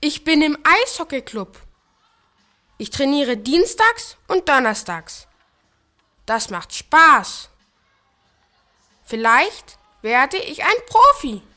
Ich bin im Eishockeyclub. Ich trainiere dienstags und donnerstags. Das macht Spaß. Vielleicht werde ich ein Profi.